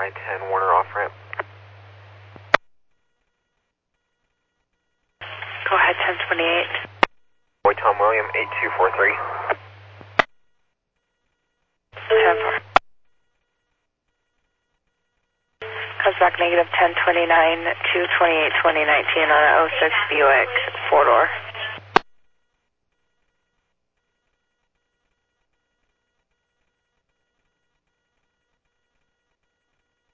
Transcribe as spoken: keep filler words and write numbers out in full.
I ten Warner off ramp. Go ahead, ten twenty-eight. Boy Tom William, eight two four three. ten four. Comes back negative ten twenty-nine, two twenty-eight, twenty nineteen on an oh six Buick four door.